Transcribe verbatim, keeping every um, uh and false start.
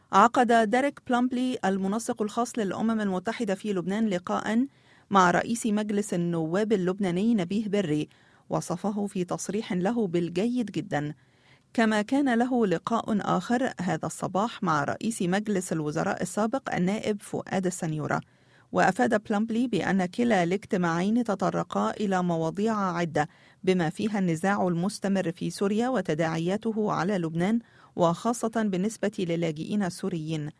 عقد ديريك بلومبلي المنسق الخاص للأمم المتحدة في لبنان لقاءً مع رئيس مجلس النواب اللبناني نبيه بري، وصفه في تصريح له بالجيد جداً. كما كان له لقاء آخر هذا الصباح مع رئيس مجلس الوزراء السابق النائب فؤاد السنيورة، وأفاد بلومبلي بأن كلا الاجتماعين تطرقا إلى مواضيع عدة بما فيها النزاع المستمر في سوريا وتداعياته على لبنان، وخاصة بالنسبة للاجئين السوريين.